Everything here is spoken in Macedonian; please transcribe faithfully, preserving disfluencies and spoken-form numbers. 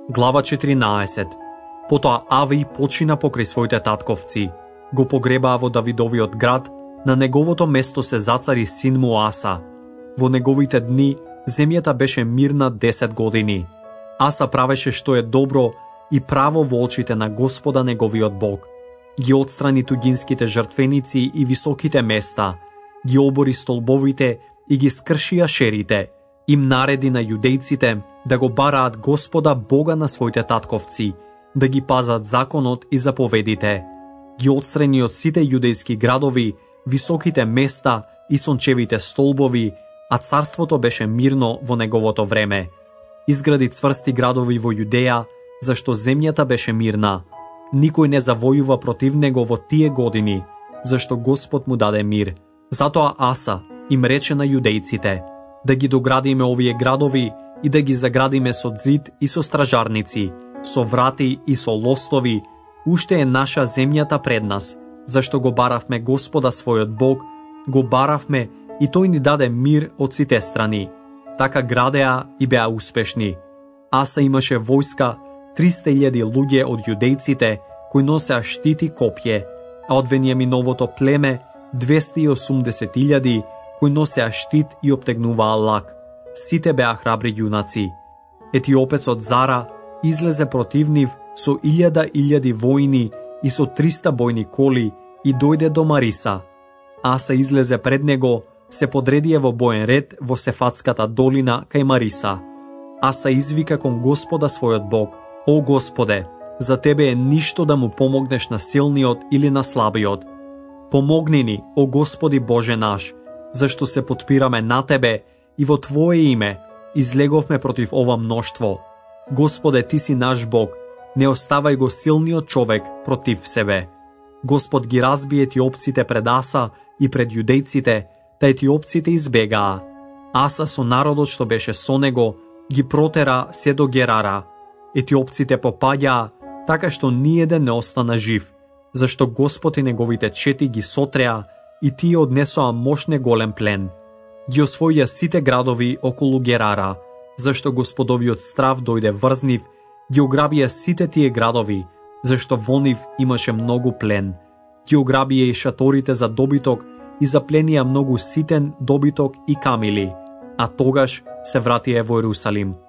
Глава четиринаесет. Потоа Авий почина покрај своите татковци. Го погребаа во Давидовиот град, на неговото место се зацари син му Аса. Во неговите дни земјата беше мирна десет години. Аса правеше што е добро и право во очите на Господа неговиот Бог. Ги отстрани туѓинските жртвеници и високите места, ги обори столбовите и ги скршија шерите. Им нареди на јудејците да го бараат Господа Бога на своите татковци, да ги пазат законот и заповедите. Ги отстрани од сите јудејски градови, високите места и сончевите столбови, а царството беше мирно во неговото време. Изгради цврсти градови во Јудеја, зашто земјата беше мирна. Никој не завојува против него во тие години, зашто Господ му даде мир. Затоа Аса им рече на јудејците да ги доградиме овие градови и да ги заградиме со зид и со стражарници, со врати и со лостови. Уште е наша земјата пред нас, зашто го баравме Господа својот Бог, го баравме и тој ни даде мир од сите страни. Така градеа и беа успешни. Аса имаше војска триста илјади луѓе од јудејците кои носеа штити копје, а од Венијаминовото племе двесте и осумдесет илјади кои носеа штит и обтегнуваа лак. Сите беа храбри јунаци. Етиопецот Зара излезе против нив со илјада илјади војни и со триста бојни коли и дојде до Мариса. Аса излезе пред него, се подредија во боен ред во Сефатската долина кај Мариса. Аса извика кон Господа својот Бог: О Господе, за тебе е ништо да му помогнеш на силниот или на слабиот. Помогни ни, о Господи Боже наш, зашто се потпираме на тебе и во Твое име излеговме против ова мноштво. Господе, Ти си наш Бог, не оставај го силниот човек против себе. Господ ги разби етиопците пред Аса и пред јудејците, та етиопците избегаа. Аса со народот што беше со него ги протера се до Герара. Етиопците попаѓаа, така што ниеден не остана жив, зашто Господ и неговите чети ги сотреа и тие однесоа мощне голем плен. Ги освоија сите градови околу Герара, зашто Господовиот страв дојде врз нив, ги ограбија сите тие градови, зашто во нив имаше многу плен. Ги ограбија и шаторите за добиток и запленија многу ситен добиток и камили, а тогаш се вратија во Ерусалим.